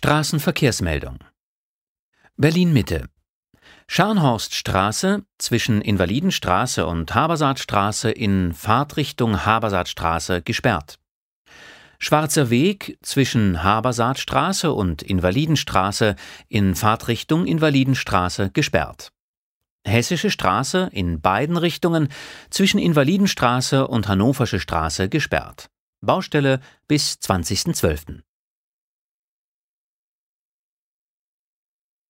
Straßenverkehrsmeldung. Berlin-Mitte. Scharnhorststraße zwischen Invalidenstraße und Habersaatstraße in Fahrtrichtung Habersaatstraße gesperrt. Schwarzer Weg zwischen Habersaatstraße und Invalidenstraße in Fahrtrichtung Invalidenstraße gesperrt. Hessische Straße in beiden Richtungen zwischen Invalidenstraße und Hannoversche Straße gesperrt. Baustelle bis 20.12.